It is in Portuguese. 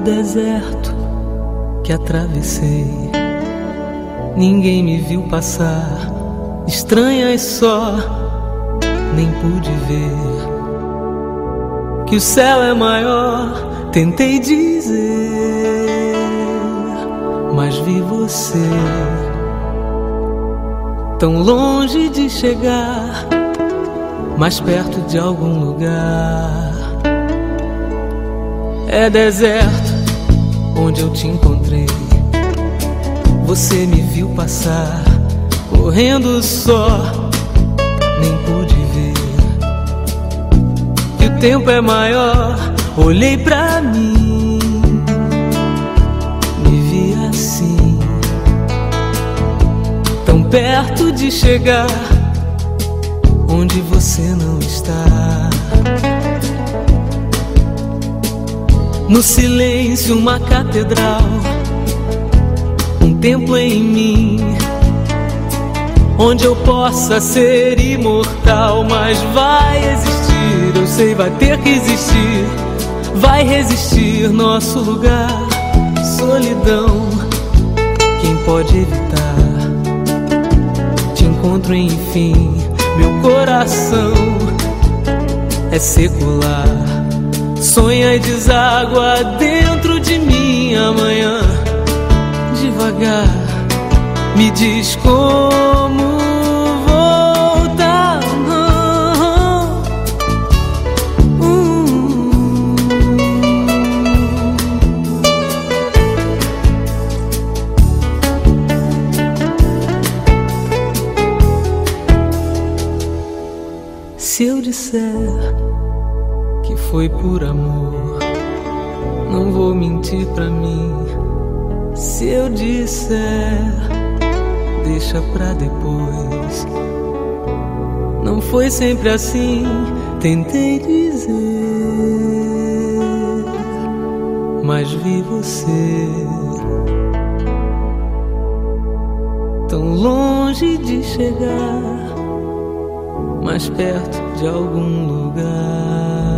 deserto que atravessei, ninguém me viu passar, estranhas só, nem pude ver que o céu é maior. Tentei dizer, mas vi você tão longe de chegar, mais perto de algum lugar. É deserto onde eu te encontrei, você me viu passar, correndo só, nem pude ver que o tempo é maior. Olhei pra mim, me vi assim, tão perto de chegar onde você não está. No silêncio uma catedral, um templo em mim, onde eu possa ser imortal. Mas vai existir, eu sei, vai ter que existir, vai resistir nosso lugar. Solidão, quem pode evitar? Te encontro enfim, meu coração é secular, sonha e deságua dentro de mim. Amanhã, devagar, me diz como voltar. Se eu disser que foi por amor, não vou mentir pra mim. Se eu disser, deixa pra depois, não foi sempre assim. Tentei dizer, mas vi você tão longe de chegar, mais perto de algum lugar.